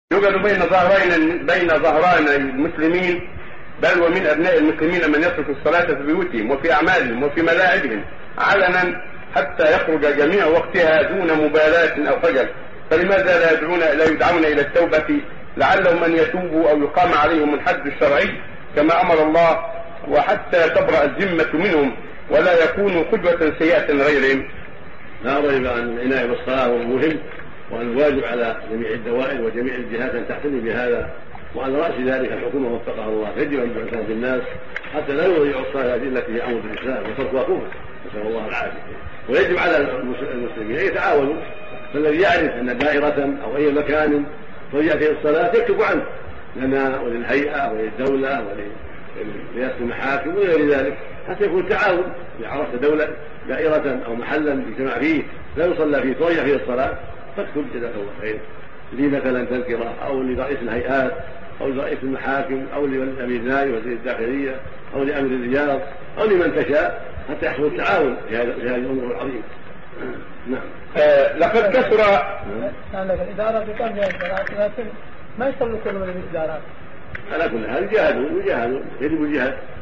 يوجد بين ظهران المسلمين بل ومن أبناء المسلمين من يترك الصلاة في بيوتهم وفي أعمالهم وفي ملاعبهم علنا حتى يخرج جميع وقتها دون مبالاة أو خجل، فلماذا لا يدعون إلى التوبة لعلهم أن يتوبوا أو يقام عليهم الحد الشرعي كما أمر الله، وحتى تبرأ الذمة منهم ولا يكونوا قدوة سيئة لغيرهم؟ لا ريب أن العناية بالصلاة هو مهم، وأن الواجب على جميع الدوائر وجميع الجهات أن تعتني بهذا، وعلى رأس ذلك الحكومة وفقها الله يجب أن تعتني بالناس حتى لا يضيعوا الصلاة التي هي عمود الإسلام وتركها كفر، نسأل الله العافية. ويجب على المسلمين أن يتعاونوا، فالذي يعرف أن دائرة أو أي مكان تضيع فيه الصلاة يكتب عنه لنا وللهيئة وللدولة ولرئاسة المحاكم وغير ذلك، حتى يكون التعاون. إذا عرفت دولة دائرة أو محلا يجتمع فيه لا يصلى فيه تضيع فيه الصلاة فاكتب جزاك الله خير لي مثلا تذكرة أو لرئيس الهيئات أو لرئيس المحاكم أو لأمير نائب وزير الداخلية أو لأمير الرياض أو لمن تشاء حتى يحصل التعاون في هذه الأمور العظيمة. نعم. لقد كثر الإدارة بتنظيم الصلاة، لكن ما يصلوا كل من الإدارات. على كل حال يجاهدوا يجب الجهاد.